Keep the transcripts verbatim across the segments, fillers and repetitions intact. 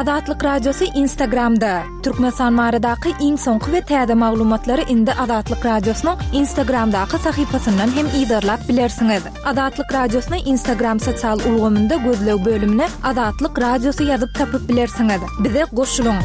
Adatlyk radiosu Instagramda. Türkmenistan maradaky iň soňky we täze maglumatlary indi Adatlyk radiosynyň Instagramdaky sahypasyndan hem iýdirläp bilersiňiz. Adatlyk radiosyny Instagram sosial ulgamynda gözleg bölümine Adatlyk radiosu ýazyp tapyp bilersiňiz. Bize goşulyň.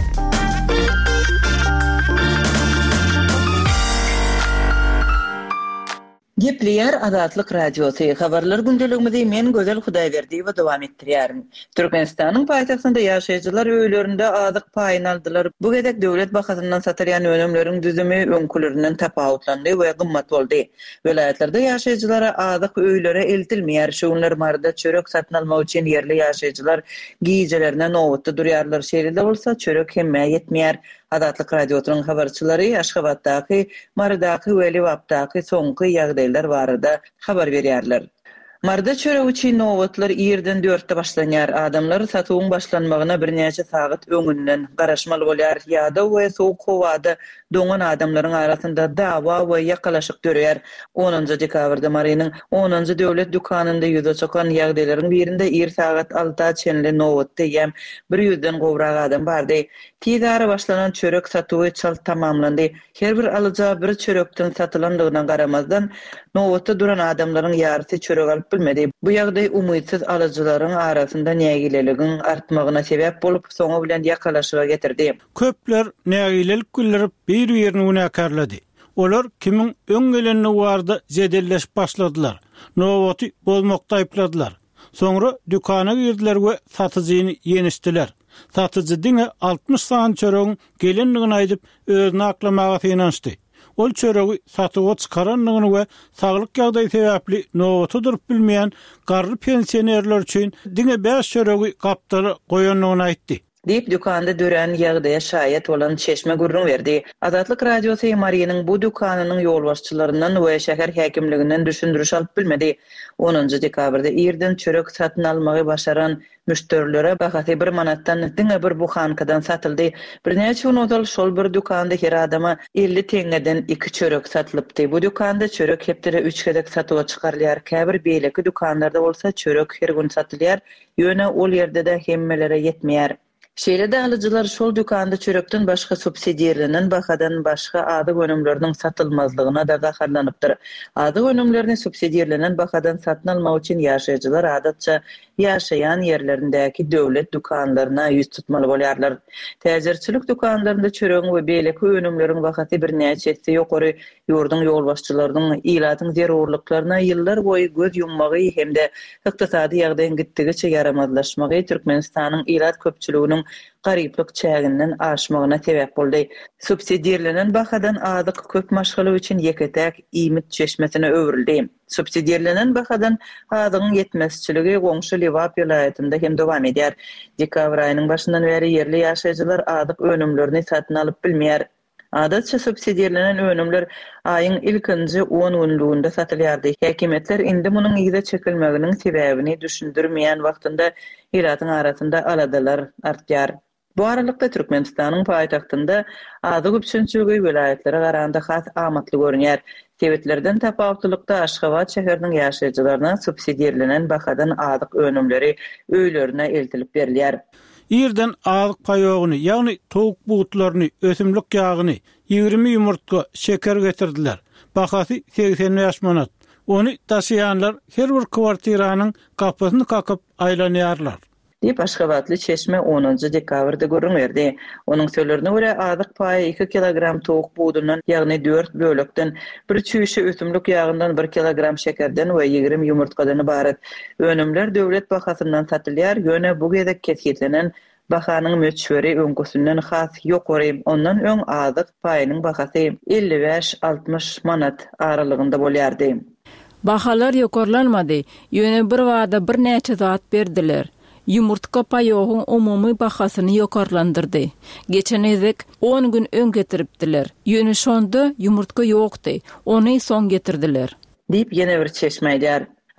Gepleyer Adatlyk radiosu habarlar gündeligimizde men Gözel Hudaýberdi we dowam etdirýärin. Türkmenistanyň paýtagtynda ýaşaýjylar öýlerinde azyk paýyn aldylar. Bu gedek döwlet bahasyndan satylýan önümleriň düzümi öňkülerinden tapawutlandy we gymmat boldy. Welaýatlerde ýaşaýjylara azyk öýlere eltilmeýär. Şoňlar marda çörek satyn almak üçin yerli ýaşaýjylar giýjelerine nowatda durýarlar. Şeýle bolsa çörek hemme ýetmeýär. Adatlyk radiosynyň habarçylary Aşgabatdaky, Maradaky we Liwapdaky soňky ýagdaýlar barada habar berýärler. Marda çörek üçin nowatlar ýerden dörtde başlanýar. Adamlar satywyň başlanmagyna bir näçe sagat öňünden garaşmaly bolýar. Ýa-da we soğuk howada doňan adamlaryň arasynda dawa we ýakalaşyk dörýär. onuncu dekabrda Marynyň onuncu döwlet dukanynda ýüze çykan ýagdaýlaryň birinde er sagat altıda çenli nowatda ýem bir ýüzden gowrak adam bardy. Tizara başlanan çörek satywy çal tamamlandy. Her bir alyja bir çörekden satylandygyna garamazdan nowatda duran adamlaryň ýarysy çörek alyp bilmedi. Bu ýagdaý umydsız alyjylaryň arasynda nägileligiň artmagyna sebäp bolup soňa bilen ýakalaşyga getirdi. Köpler nägilelik güllärip bir ýerini unakarlady. Olar kimin öň gelenini warda zedelleşip başladylar. Nowaty bolmakda aýpladylar. Soňra dükana girdiler we satyjyny ýenişdiler. Satyjy diňe altmış san çöregiň gelenligini aýdyp özüni aklamaga inançdy. Ol çöregi satyga çykaranlygyny we saglyk ýagdaý sebäpli nowaty durup bilmeýän garry pensionerler üçin diňe beş çöregi gapdary goýanlygyny aýtdy. Deyip dükanda dören ýagdaýa şaýat bolan Çeşme gurrun berdi. Adatlyk radiosu Marynyň bu dükanynyň ýolbaşçylaryndan we şäher häkimliginden düşündürüş alyp bilmedi. onuncu dekabrda ýerden çörek satyn almagy başaran müşterilere bahasy bir manatdan diňe bir buhankadan satyldy. Bir näçe nodal şol bir dükanda her adama elli teňeden iki çörek satylypdy. Bu dükanda çörek hepdere üç gedek satyga çykarylýar. Käbir beýleki dükanlarda bolsa çörek her gün satylýar. Ýöne ol ýerde de hemmelere ýetmeýär. Şeýle-de alyjylar şol dükanda çörekden başga subsidiýalenen bahadan başga adyk önümleriniň satylmazlygyna da gaharlanypdyr. Adyk önümlerini subsidiýalenen bahadan satyn almak üçin ýaşaýjylar adatça ýaşaýan ýerlerindäki döwlet dükanlaryna ýüz tutmaly bolýarlar. Täzirçilik dükanlarynda çöregiň we beýleki önümleriň bahasy bir näçesi ýokary ýurdun ýolbaşçylarynyň ilatyň zerurlyklaryna ýyllar boýy göz ýummagy hemde ykdysady ýagdaýyň gitdigiçe yaramazlaşmagy Türkmenistanyň ilat köpçüliginiň garyplyk çäginden aşmagyna sebäp boldy. Subsidiýalenen bahadan adyk köp maşgaly üçin Yeketek Iýmit çeşmesine öwrildi. Subsidiýalenen bahadan adygyň ýetmezçiligi goňşy Liwap ýylaýatynda hem dowam edýär. Dekabr aýynyň başyndan beri yerli ýaşaýjylar adyk önümlerini satyn alyp bilmeýär. Adatça subsidiýalenen önümler aýyň ilkinji on günlüğünde satylýardy. Häkimetler indi munyň ýyda çekilmeginiň sebäbini düşündirmeýän wagtynda ýylatyň arasynda aladalar artýar. Bu aralykda Türkmenistanyň paýtagtynda adyk üçinçiligi welaýatlere garanda has amatly görünýär. Sebäplerden tapawutlykda Aşgabat şäheriniň ýaşaýjylaryna subsidiýalenen bahadan adyk önümleri öýlerine eltilip berilýär. Ýerden azyk paýogyny, ýagny towuk buğutlaryny, ösümlik ýagyny, ýigirmi ýumurtga şeker getirdiler. Bahasy seksen beş manat. Onu taşıyanlar her bir kwartiranyň kapysyny kakıp aýlanýarlar. Dip Aşgabatly Çeşme onuncu dekabrda gurrun berdi. Onuň sözlerine görä azyk paýy iki kilogram towuk buğdundan, ýagny dört bölekden, bir çüýşe ösümlik ýagyndan bir kilogram şekerden we ýigirmi ýumurtkadan ibaret. Önümler döwlet bahasyndan satylýar. Ýöne bu gedek kesgitlenen bahanyň möçberi öňküsünden has ýokary. Ondan öň azyk paýynyň bahasy elli beş altmış manat aralygynda bolýardy. Bahalar ýokarlanmady. Ýöne bir wada bir näçe zat berdiler. Yumurtka paýogyň umumy bahasyny ýokarlandyrdy. Geçen ezek on gün öň getiripdiler. Ýöne şonda yumurtka ýokdy. Ony soň getirdiler. Dip ýene bir çeşme edýär.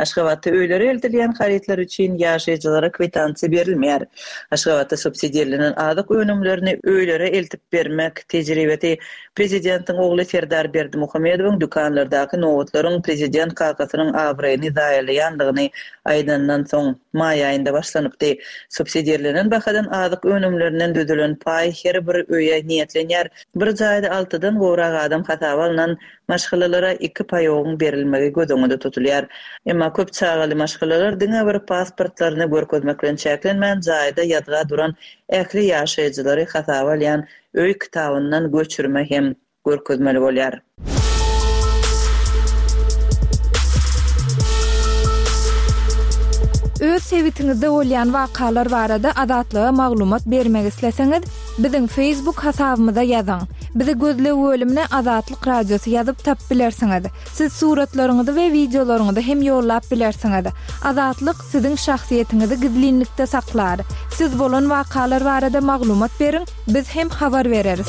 Aşgabatda öýleri eltilýän haritler üçin ýaşaýjylara kwitansiýa berilmeýär. Aşgabatda subsidiýalanyň adyk önümlerini öýlere eltip bermek tejribeti prezidentiň ogly Serdar Berdimuhammedowyň dükanlardaky nowatlaryň prezident kakasynyň awraýyny daýalaýandygyny aýdandan soň may aýynda başlanypdy. Subsidiýalanyň bakadan adyk önümlerinden düzülen pay her bir öýe niýetlenýär. Bir jaýda altydan gowrak adam hataby alynan maşgalalara iki paýogyň berilmegi gözüňde tutulýar. Emma köp çağaly maşgalalar diňe bir pasportlaryny görkezmek bilen çäklenmän jaýda ýadga duran ähli ýaşaýjylary hataby alýan öý kitabyndan göçürme hem görkezmeli bolýar. Öz sevitiňizde bolýan wakalar barada adatlyga maglumat bermek isleseňiz, biziň Facebook hasabymyza ýazyň. Bizi gözle bölümine Azatlyk Radiosu ýazyp tap bilersiňiz. Siz suratlaryňyzy we videolaryňyzy hem ýollap bilersiňiz. Azatlyk siziň şahsiýetiňizi gizlinlikde saklar. Siz bolan wakalar barada maglumat beriň, biz hem habar bereriz.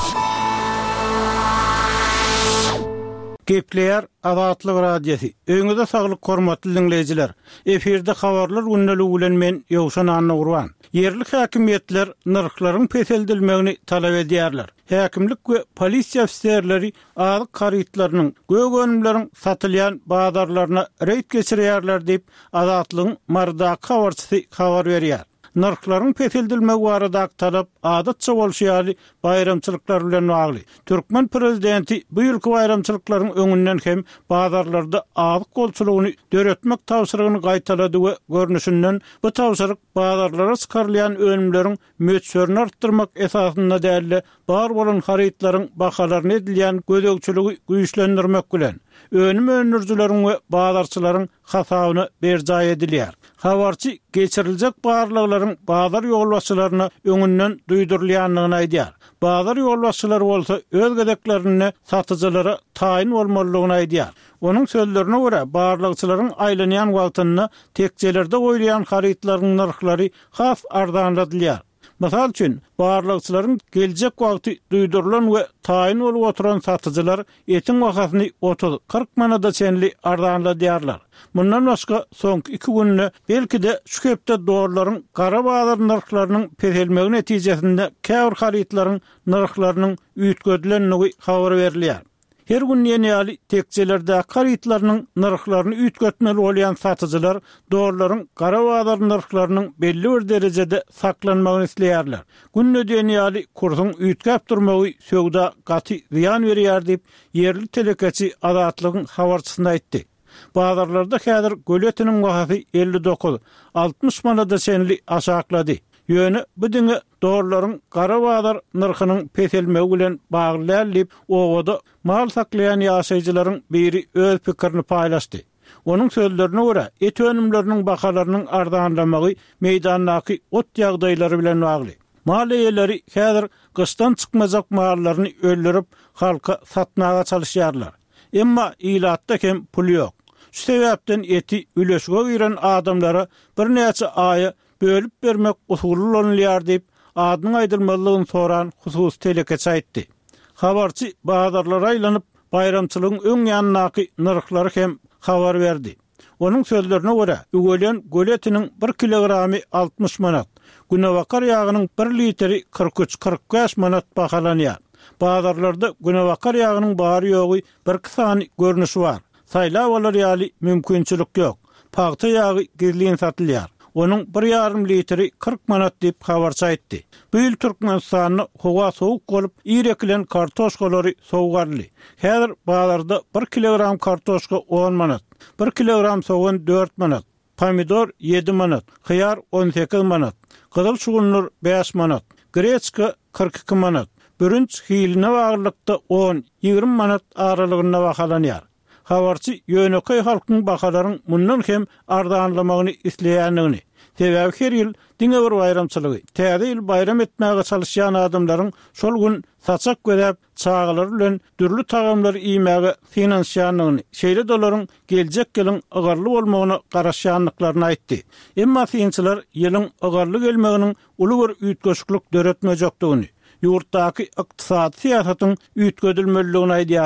Gepleýär Azatlyk Radiosu. Öňüňizde saglyk hormatly dinleýijiler. Eferde habarlar günnälik bilen men Ýowşan Anna Urban. Yerli häkimiýetler narhlaryň peseldilmegini talap edýärler. Häkimlik we polisiýa ofisierleri azyk haritlarynyň gögönümleriň satylýan bazarlaryna reýt geçirýärler diýip Azatlygyň mardaky habarçysy habar berýär. Narhlaryň peseldilmegi barada talap adatça bolýarly bayramçylyklar bilen bagly. Türkmen prezidenti bu ýylky bayramçylyklaryň öňünden hem bazarlarda azyk golçulugyny döretmek tawsyrygyny gaýtalady we görnüşinden bu tawsyryk bazarlara çykarylýan önümleriň möçürini artdyrmak esasynda däli bar bolan haritlaryň bahalaryny edilýän gözegçiligi güýçlendirmek bilen önüm önürjüleriň we bazarçylaryň hasabyny berjaý edilýär. Habarçy geçiriljek barlyklaryň bazar ýolbaşçylaryna öňünden duýdurulýanlygyny aýdýar. Bazar ýolbaşçylary bolsa öz gedeklerini satyjylara taýin bolmalygyny aýdýar. Onun sözlerine göre barlykçylaryň aýlanýan wagtyny tekjelerde goýulýan haritlaryň narhlary has ardanladylýar. Mysal üçin, barlykçylaryň geljek wagty duýdurulan we taýin bolup oturan satyjylar etiň bahasyny otuz kırk manada çenli ardanladýarlar. Bundan başga soňky iki günde belki de şu hepde doğruların gara bazar narhlarynyň peselmegi netijesinde käbir haritlaryň narhlarynyň üýtgedilenligi habar berilýär. Her gün ýeni tekjelerde haritlarynyň narhlaryny üýtgetmeli bolýan satyjylar doğruların gara bazar narhlarynyň belli bir derejede saklanmagyny isleýärler. Günnöden ýaly kursyň üýtgäp durmagy söwda gaty ziýan berýär diýip yerli telekeçi Azatlygyň habarçysyna aýtdy. Bazarlarda häzir göletiniň bahasy elli dokuz altmış manada senli aşaklady. Ýöne bu diňe doğruların gara bazar narhynyň peselmegi bilen baglanýar, owada mal saklayan ýaşaýjylaryň biri öz pikirini paýlaşdy. Onun sözlerine göre et önümlerinin bahalarynyň ardanlamagy meýdandaky ot ýagdaýlary bilen bagly. Mal eýeleri häzir gystan çykmazak mallaryny öldürüp halka satmaga çalışýarlar. Emma ilatda hem pul ýok. Şu sebäpden eti üleşige giren adamlara bir näçe aýy bölüp bermek usuly bolýar diýip adyny aýdylmalygyny soran husus telekeçi aýtdy. Habarçy bazarlara aýlanyp bayramçylygyň öň ýanynaky narhlary hem habar berdi. Onun sözlerine göre ügelen göletiniň bir kilogramy altmış manat, günewakar ýagynyň bir litri kırk üç kırk beş manat bahalanýar. Bazarlarda günewakar ýagynyň bary ýogy bir kysany görnüşi bar. Saýlap bolar ýaly mümkinçilik ýok. Paýta ýagy gizlin satylýar. Onun bir yarım litri kırk manat diýip habarça aýtdy. Bu ýyl Türkmenistanyň howa sowuk bolup ýerekilen kartoşkalary sowgarly. Häzir bazarda bir kilogram kartoşka on manat, bir kilogram soğan dört manat, pomidor yedi manat, hyýar on sekiz manat, gyzyl şugunlar beş manat, greçka kırk iki manat. Bürünç hiline bagyrlykda on ýygrimi manat aralygyna bahalanýar. Habarçy ýöneköy halkyň bahalaryň mundan hem ardanlamagyny isleýändigini, sebäbi her ýyl diňe bir bayramçylygy, täze ýyl bayram etmäge çalışýan adamlaryň şol gün saçak görüp çağalar bilen türlü tagamlar iýmäge finansiýanlygyny, şeýle dolaryň geljek ýylyň agarly bolmagyny garaşýanlyklaryny aýtdy. Emma fiýinçiler ýylyň agarly gelmeginiň uly bir üýtgeçlik döretmejekdigini, ýurtdaky ykdysady syýasatyň üýtgedilmeligini aýdýarlar.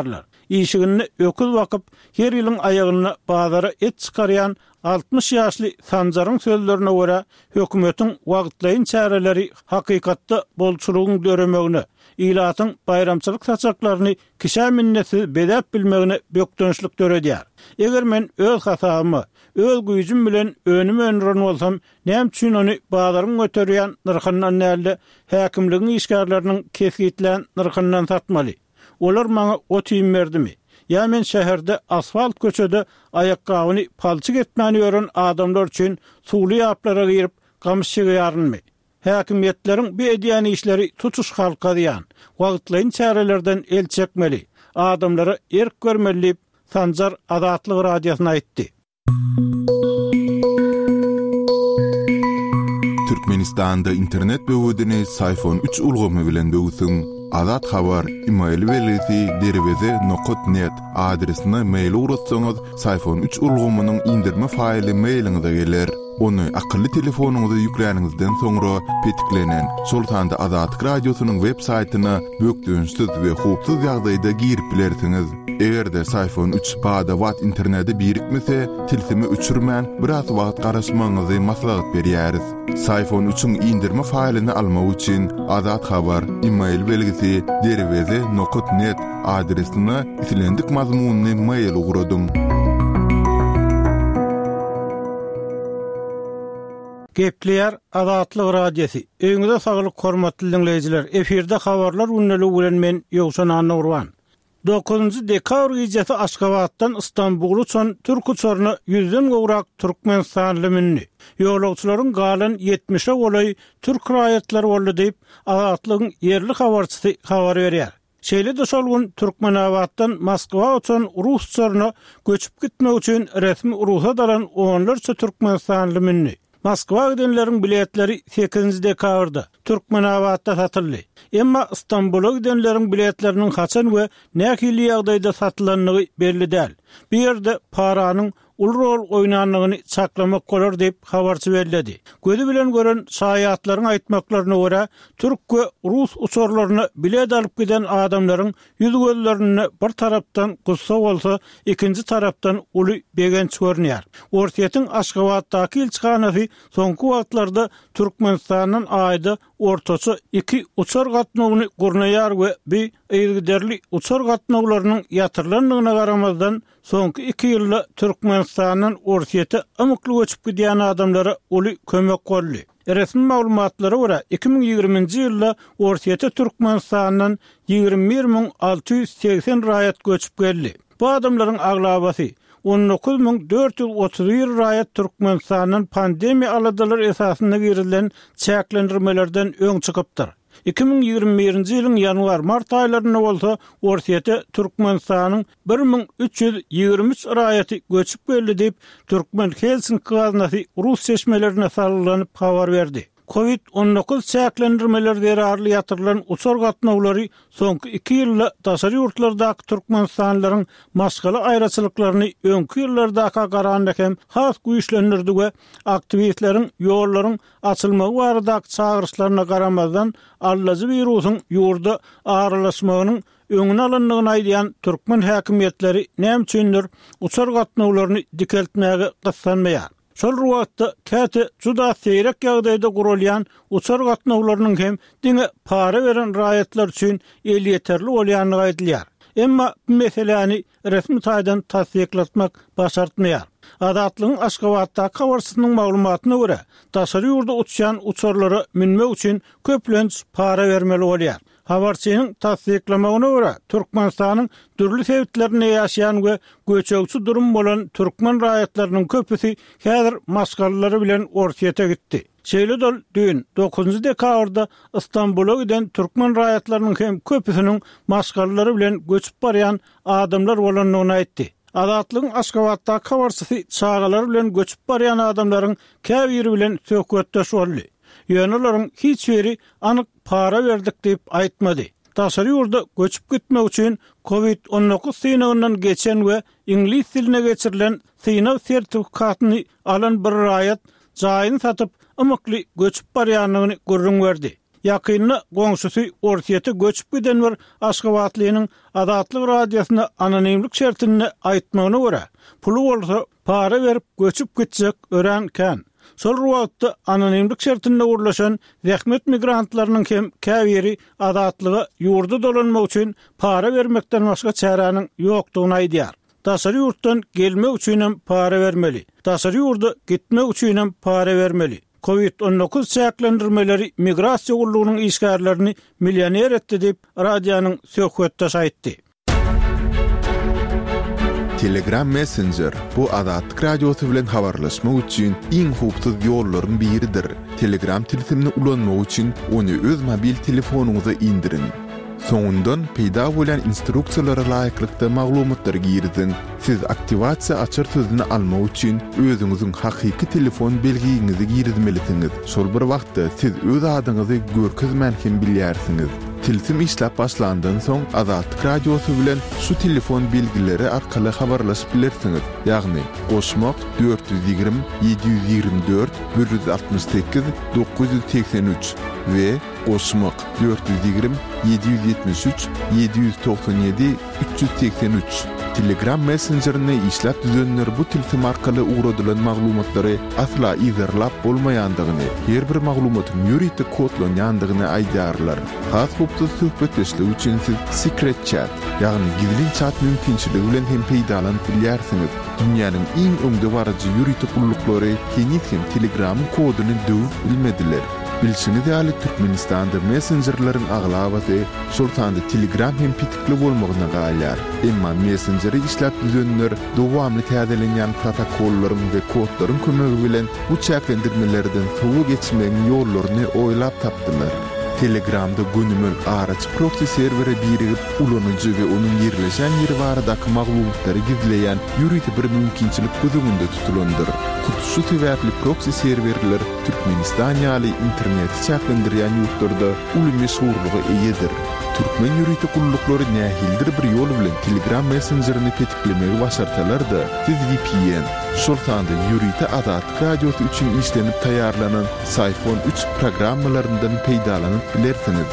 işigini öküz vakıp her ýylyň aýagyna bazara et çykarýan altmış ýaşly Sanjaryň sözlerine görä hökümetiň wagtlaýyn çäreleri hakykatda bolçulugyň döremegine, ilatyň bayramçylyk saçaklaryny kişä minneti bedäp bilmegine bökdönçlik döredýär. Eger men öz hasamy, öz güýjüm bilen önüme önüren bolsam, näme üçin ony bazaryň göterýän nyrkyndan näle häkimligiň işgärleriniň kesgitlen nyrkyndan satmaly? Olar maňa o tüýüm berdimi? Ya men şäherde asfalt köçede ayakkabını palçyk etmäni ýören adamlar üçin suwly ýaplara girip gamşy ýarynmy? Häkimetleriň bu edýän işleri tutuş halka diýen wagtlaýyn çärelerden el çekmeli, adamlara erk görmeli, Sanjar Adatlyk radiosyna aýtdy. Türkmenistanda internet böwüdini Sayfon üç ulgamy bilen böwüsüň. Azat habar email welisi derweze nokta net adresine mail uratsaňyz Sayfon üç ulgamynyň indirme faýly mailiňize geler. Onu akıllı telefonuňyza ýüklenýäningizden soňra petiklenen Sultanda Adatlyk radiosynyň web saýtyna bökdönçsiz we hupsuz ýagdaýda girip bilersiňiz. Egerde Sayfon üç bada wat interneti birikmese, tilsimi üçürmän biraz wagt garaşmaňyzy maslahat berýäris. Sayfon üçüň indirme faýlyny almak üçin Azat habar email belgisi derweze nokta net adresine itilendik mazmunyny mail uradym. Gepleýär Adatlyk radiosi. Öňüňizde saglyk hormatly dinleýijiler. Eferde habarlar unnely bilen men Ýowşan Anurwan. dokuzunçy dekabr gecesi Aşgabatdan İstanbul'a üçin türk uçaryny yüzden gowrak Türkmenistanly minni. Ýolagçylaryň galan yetmişe bolay türk raýatlary boldy diýip Adatlygyň yerli habarçysy habar berýär. Şeýle de şol gün Türkmenabatdan Moskwa üçin rus uçaryny göçüp gitmek üçin resmi ruhsat alan onlarça Türkmenistanly minni. Moskwa gidenleriň biletleri sekizinçi dekabrda Türkmenabatda satyldy. Emma İstanbul'a gidenleriň biletleriniň haçan we nähili ýagdaýda satylanlygy belli däl. Bir ýerde paranyň ul rol oýnanlygyny saklamak bolar diýip habarçy berdi. Gözü bilen gören şaýatlaryň aýtmaklaryna görä, türk we rus uçurlaryny bilet alyp giden adamlaryň ýüz gözlerini bir tarapdan gussa bolsa, ikinji tarapdan uly begenç görnýär. Ortiýetiň Aşgabatdaky elçihanasy soňky wagtlarda Türkmenistanyň aýda ortaça iki uçur gatnawyny gurnaýar we bir eýgiderli uçur gatnawlarynyň ýatyrlanlygyna garamazdan soňky iki ýylda Türkmenistanyň ortiýeti amykly göçüp gidýän adamlara uly kömek boldy. Resmi maglumatlara görä iki ming ýigriminçi ýylda ortiýeti Türkmenistanyň ýygrimi bir miň alty ýüz seksen raýat göçüp geldi. Bu adamlaryň aglabasy on dokuz miň dört ýüz otuz bir raýat Türkmenistanyň pandemiýa aladalar esasynda girilen çäklendirmelerden öň çykypdyr. iki ming ýigirmi birinçi ýylyň ýanwar-mart aýlaryna bolsa, ortiýeti Türkmenistanyň bir miň üç ýüz ýigirmi üç raýaty göçüp geldi diýip Türkmen Helsinki gaznasy rus seçmelerine sarylanyp habar berdi. covid on dokuz çäklendirmeleri derarly ýatyrylan uçur gatnawlary soňky iki ýylda daşary ýurtlardaky türkmenistanlylaryň maşgaly aýraçylyklaryny öňki ýyllardaky garanda hem has güýçlendirdi we aktivistleriň ýollaryň açylmagy baradaky çağırışlaryna garamazdan allazy wirusyň ýurda aralaşmagynyň öňüne alanlygyny aýdýan türkmen häkimetleri näme üçindir uçur gatnawlaryny dikeltmäge gyssanmaýar. Şol wagtda käte juda seýrek ýagdaýda gurulýan uçur gatnawlarynyň hem diňe para beren raýatlar üçin el ýeterli bolýanyny aýdylýar. Emma bu meseleni resmi taýdan tasdiklatmak başartmaýar. Adatlygyň Aşgabatda habarçysynyň maglumatyna görä, daşary ýurda uçýan uçurlara minmek üçin köplenç para bermeli bolýar. Habarçynyň tasdiklamagyna görä, Türkmenistanyň dürli sebäplerine ýaşaýan we göçekçi durum bolan türkmen raýatlarynyň köpüsi häzir maşgallary bilen ortiýete gitdi. Şeýle dol düň dokuzunçy dekabrda İstanbul'a giden türkmen raýatlarynyň hem köpüsiniň maşgallary bilen göçüp barýan adamlar bolanlygyny aýtdy. Adatlygyň Aşgabatda habarçysy çağalar bilen göçüp barýan adamlaryň käbiri bilen söhbetdeş boldy. Ýönelerin hiç biri anyk para berdik diýip aýtmady. Daşary ýurda göçüp gitmek üçin covid on dokuz synawynyň geçen we ingliz diline geçirilen synaw sertifikatyny alan bir raýat jaýyny satyp amykly göçüp barýanlygyny görüň berdi. Yakynly goňşusy ortiýete göçüp giden bir Aşgabatlynyň Adatlyk radiosyna anonimlik şertini aýtmagyna görä, pulu bolsa para berip göçüp gitjek örenken, sol wagtda anonimlik şertinde urlaşan zähmet migrantlarynyň hem käbiri adatlyga ýurda dolanmak üçin para bermekden başga çäranyň ýokdugyny aýdýar. Daşary ýurtdan gelmek üçin hem para bermeli. Daşary ýurda gitmek üçin hem para bermeli. kovid on dokuz çäklendirmeleri migrasiýa gullugynyň işgärlerini millioner etdi diýip radionyň söhbetde aýtdy. Telegram Messenger bu Adatlyk radiosu bilen habarlaşmak üçin iň hupsuz ýollaryň biridir. Telegram tilsimini ulanmak üçin onu öz mobil telefonuňyza indirin. Soňundan peýda bolan instruksiýalara laýyklykda maglumatlary girdin. Siz aktivasiýa açar sözüni almak üçin özüňiziň hakyky telefon belgiňizi girdmelisiniz. Şol bir wagtda siz öz adyňyzy görkezmän hem bilýärsiňiz. Tilsim işläp başlandan soň Adatlyk radiosu bilen şu telefon belgileri arkaly habarlaşyp bilersiňiz. Ýagny goşmak dört yüz ýigirmi yedi yüz ýigirmi dört bir yüz altmış sekiz dokuz yüz seksen üç we goşmak dört yüz ýigirmi yedi yüz ýetmiş üç yedi yüz doksan ýedi üç yüz seksen üç. Telegram Messenger'ine işläp düzenler bu tilsim arkaly uğradylan maglumatlary asla izarlap bolmaýandygyny, her bir maglumatyň ýürüýte kodlanýandygyny aýdarlar. Has hupsuz söhbetleşlik üçin siz secret chat, ýagny gizli chat mümkinçiligi bilen hem peýdalanyp bilýärsiňiz. Dünýäniň iň öňde barajy ýürüýte gullukları henüz hem Telegram'yň koduny döwüp bilmediler. Bilşini däli Türkmenistanda messengerlaryň aglabaty şoltanda Telegram hem pitikli bolmagyna galýar. Emma messengeri işläp düzenler dowamly täzelenýän protokollaryň we kodlaryň kömegi bilen bu çäklendirmelerden sowu geçmegiň ýollaryny oýlap tapdylar. Telegramda günümül araç proxy servere birigip ulanyjy we onuň ýerleşen ýeri baradaky maglumatlary gizleýän ýürüýte bir mümkinçilik gözüňde tutulandyr. Şu sebäpli proxy serverler Türkmenistan ýaly internet çäklendirýän ýurtlarda uly meşhurlygy eýedir. Türkmen ýürüýte gullukları nähildir bir ýol bilen Telegram Messengerini petiklemegi başarsalar-da, siz V P N, şoltanda ýürüýte Adatlyk radiosu üçin işlenip taýýarlanan Sayfon üç programmalaryndan peýdalanyp bilersiňiz.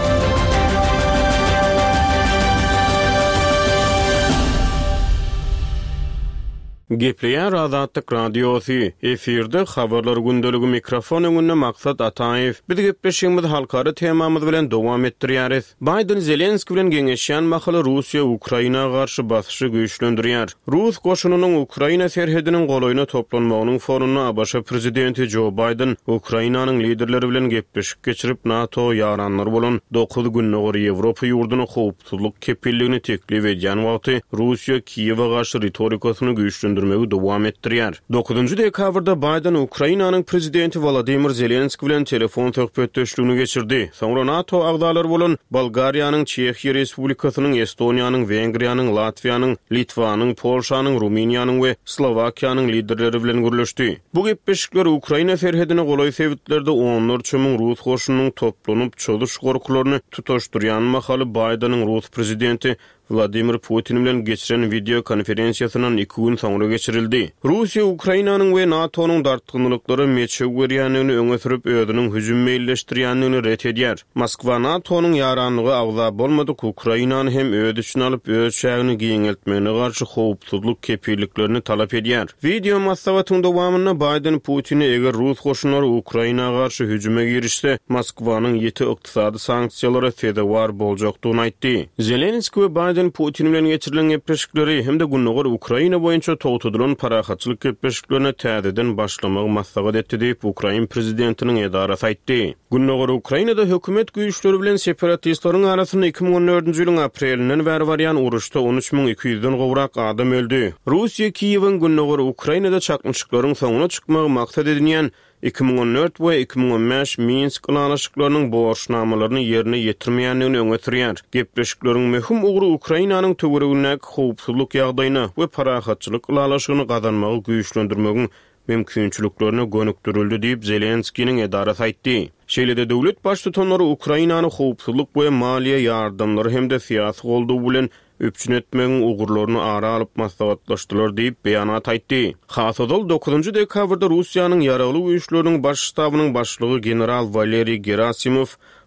Gepleýär Adatlyk radiosu efirde habarlar gündeligi mikrofon öňünde maksat Ataýew. Biz gepleşýänmiz halkary temamyz bilen dowam etdirýäris. Biden Zelenski bilen geňeşýän mahaly Russiýa Ukraina garşy basyşy güýçlendirýär. Rus goşunynyň Ukraina serhediniň golaýyna toplanmagynyň fonuny A B Ş prezidenti Joe Biden Ukrainanyň liderleri bilen gepleşip geçirip NATO ýaranlar bolan dokuz günlük Ýewropa ýurduny howpsuzlyk kepilligini teklip edýän wagty Russiýa Kiýewa garşy retorikasyny güýçlendirýär. Dowam etdirýär. dokuzunçy dekabrda Biden Ukrainanyň prezidenti Volodymyr Zelenski bilen telefon söhbetdeşligini geçirdi. Soňra NATO agdalary bolan Bolgariýanyň, Çekiýa Respublikasynyň, Estoniýanyň, Wengriýanyň, Latviýanyň, Litvanyň, Polşanyň, Ruminiýanyň we Slowakiýanyň liderleri bilen görleşdi. Bu gepleşikler Ukraina serhedine golaý sebitlerde onlarça müň Rus goşunynyň toplanyp çöldüş gorkularyny tutaşdyrýan mahaly Bidenyň Rus prezidenti Vladimir Putin bilen geçiren video konferensiýasynyň iki gün soňra geçirildi. Russiýa Ukrainanyň we NATO'nyň dartgynlyklary meçe görýänligini öňe sürüp özüniň hüjüm meýilleşdirýänligini ret edýär. Moskwa NATO'nyň ýaranlygy agza bolmadyk Ukrainany hem öz üçin alyp öz şährini giňeltmegine garşy howpsuzlyk kepilliklerini talap edýär. Video massawatyň dowamyna Biden Putin'i eger Rus goşunlary Ukrainaga garşy hüjüme girişse Moskwanyň ýeti ykdysady sanksiýalary fedawar boljakdygyny aýtdy. Zelenski we Biden Putin bilen geçirilen gepleşikleri hem de günlük Ukraina boýunça togtudylan parahatçylyk gepleşiklerini täzeden başlamagy maksat etdi diýip Ukraina prezidentiniň edarasy aýtdy. Günlük Ukrainada hökümet güýçleri bilen separatistlaryň arasynda iki bin on dördünçi ýylyň aprelinden bäri barýan uruşda on üç miň iki ýüzden gowrak adam öldü. Russiýa Kiýewiň günlük Ukrainada çakmyşyklaryň soňuna çykmagy maksat edilýän iki bin on dört we iki bin on beş Minsk anlaşmaklarynyň borçnamalaryny ýerine ýetirmeýändigini öňe sürýär. Gepleşikleriň möhüm ugry Ukrainanyň töweregindäki howpsuzlyk ýagdaýyna we parahatçylyk ulalaşygyny gazanmagy güýçlendirmegiň mümkinçiliklerini gönükdirildi diýip Zelenskiň edarasy aýtdy. Şeýlede döwlet başlyklary Ukrainany howpsuzlyk we maliýe ýardamlary hem de siýasy goldaw bilen öpçün etmegiň ugurlaryny ara alyp maslahatlaşdylar diýip beýanat aýtdy. Hasodol dokuzunçy dekabrda Russiýanyň ýaraly güýçleriniň baş ştabynyň başlygy general Valeri Gerasimov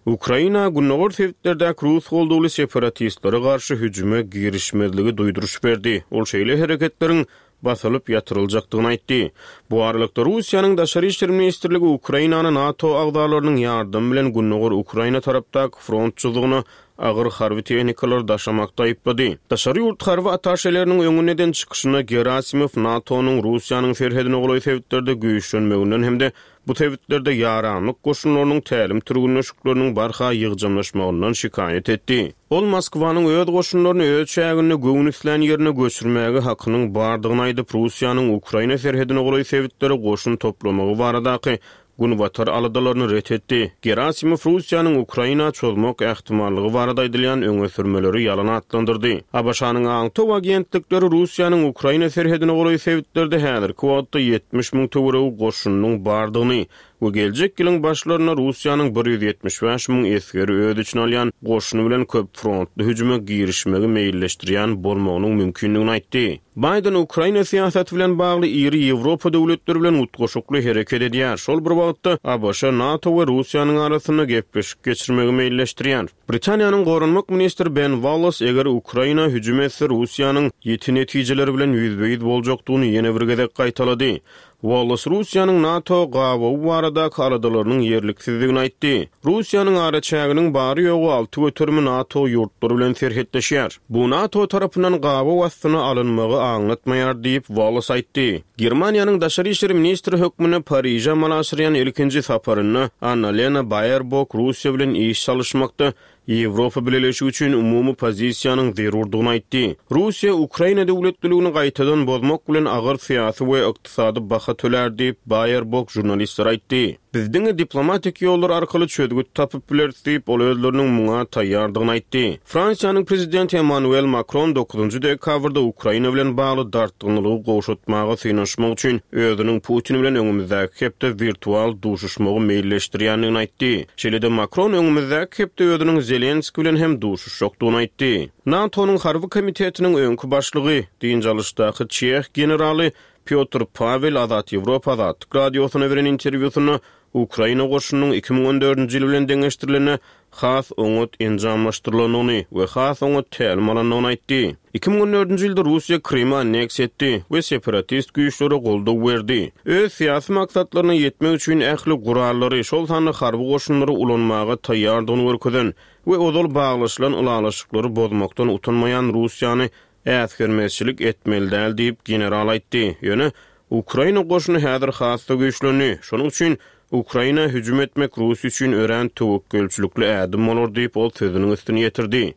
Ukraina günnägör sebäplerden Rus golduly separatistlere garşy hüjüme girişmezligi duýduruş berdi. Ol şeýle hereketleriň basylyp ýatyryljakdygyny aýtdy. Bu aralykda Russiýanyň daşary işler ministrligi Ukrainany NATO agdalarynyň ýardamy bilen günnägör Ukraina tarapdaky frontçylygyny agyr harby tehnikalar daşamakda aýplady. Daşary ýurt harby ataşeleriniň öňünden çykyşyna Gerasimov NATO'nun Russiýanyň ferhedine golaý sebäplerde güýçlenmeginden hemde bu sebäplerde ýaranlyk goşunlarynyň tälim türgünleşikleriniň barha ýygjamlaşmagyndan şikaýet etdi. Ol Moskwanyň öz goşunlaryny öz şäherine göwnüslen ýerine göçürmäge hakynyň bardygyny aýdyp Russiýanyň Ukraina ferhedine golaý sebäplere goşun toplamagy baradaky Gunwatar aladalaryny ret etdi. Gerasimov Russiýanyň Ukraina çözmek ähtimallygy barada aýdylýan öňe sürmeleri ýalan atlandyrdy. A B Ş'nyň aňtow agentlikleri Russiýanyň Ukraina ferhedine golaý sebäplerde häzirki wagtda ýetmiş miň töwereg goşunyň bardygyny we geljek ýylyň başlaryna Russiýanyň bir ýüz ýetmiş beş miň eskeri öz içine alýan goşuny bilen köp frontly hüjüme girişmegi meýilleşdirýän bolmagynyň mümkinligini aýtdy. Biden Ukraina siýasaty bilen bagly iri Ýewropa döwletleri bilen utgoşukly hereket edýär. Şol bir wagtda A B Ş, NATO we Russiýanyň arasyna gepleşik geçirmegi meýilleşdirýär. Britaniýanyň gorunmak ministri Ben Wallace eger Ukraina hüjüm etse Russiýanyň ýeti netijeleri bilen ýüzbeýiz boljakdygyny ýene bir gezek gaýtalady. Wallace Russiýanyň NATO gawawy barada karadalarynyň ýerliksizligini aýtdy. Russiýanyň araçagynyň bary ýogu alty götürmi NATO ýurtlary bilen serhetleşýär. Bu NATO tarapyndan gawa wastyny alynmagy aňlatmaýar diýip Wallace aýtdy. Germaniýanyň daşary işler ministri hökmüne Paryja malaşyrýan ilkinji saparyny Annalena Baerbock Russiýa bilen iş çalışmakda Ýewropa bileşigi üçin umumy pozisiýanyň zerurdygyny aýtdy. Russiýa Ukraina döwletligini gaýtadan bozmak bilen agyr syýasy we ykdysady baha töler diýip Baerbock jurnalistlere aýtdy. Bizdiň diplomatik ýollar arkaly çözgüt tapyp bileris diýip ol özleriniň muňa taýýardygyny aýtdy. Fransiýanyň prezidenti Emmanuel Macron dokuzunçy dekabrda Ukraina bilen bagly dartgynylygy goşutmagy synaşmak üçin özüniň Putin bilen öňümizdäki hepde virtual duşuşmagy meýilleşdirýändigini aýtdy. Şeýle-de Macron öňümizdäki hepde özüniň Zelenski bilen hem duşuşokdygyny aýtdy. NATO'nun harby komitetiniň öňkü başlygy diýen jalışdaky Çeх generaly Piotr Pavel Azat Ýewropa Azat radiosyna beren interwýusyny Ukraina goşunynyň iki miň on dördünçi ýyl bilen deňeşdirilene has oňut enjamlaşdyrylanyny we has oňut tälim alanyny aýtdy. iki miň on dördünçi ýylda Russiýa Krimi anneks etdi we separatist güýçlere goldaw berdi. Öz syýasy maksatlaryna ýetmek üçin ähli gurallary şol sany harby goşunlary ulanmaga taýýardygyny görkezden we odol baglaşylan ulalaşyklary bozmakdan utanmaýan Russiýany äsgermezçilik etmeli däl diýip general aýtdy. Ýöne Ukraina goşuny häzir hasda güýçleni. Şonuň üçin Ukraina hüjüm etmek Russiýa üçin ören töwekkülçilikli ädim bolar diýip ol sözüniň üstüne ýetirdi.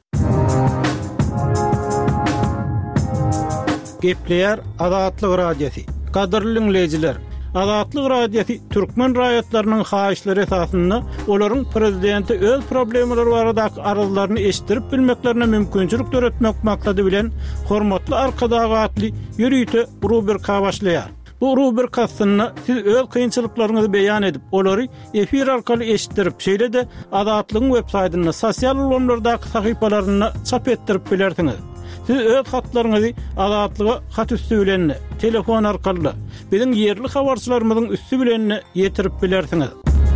Gepleýär Azatlyk radiosi. Gadyrly dinleýijiler, Azatlyk radiosi türkmen raýatlarynyň haýyşlary esasynda olaryň prezidenti öz problemleri baradaky arazylaryny eşitdirip bilmeklerine mümkinçilik töretmek maksady bilen hormatly arkadagy atly ýürüýte rubrika başlaýar. Bu rubrikasyny siz öz kynçylyklaryňyzy beýan edip, olary efir arkaly eşitdirip, şeýle-de Azatlygyň web saýtyna, sosial ulanlardaky sahypalaryna çap etdirip bilersiňiz. Siz öz hatlaryňyzy Azatlyga hat üstü bilen, telefon arkaly, biziň ýerli habarçylarymyzyň üstü bilen ýetirip bilersiňiz.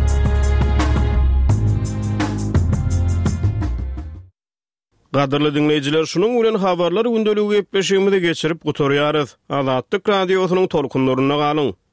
Gadyrly dinleýijiler, şunuň bilen habarlar gündeligi gepleşigimizi geçirip gutarýarys. Azatlyk radiosynyň tolkunlaryna galyň.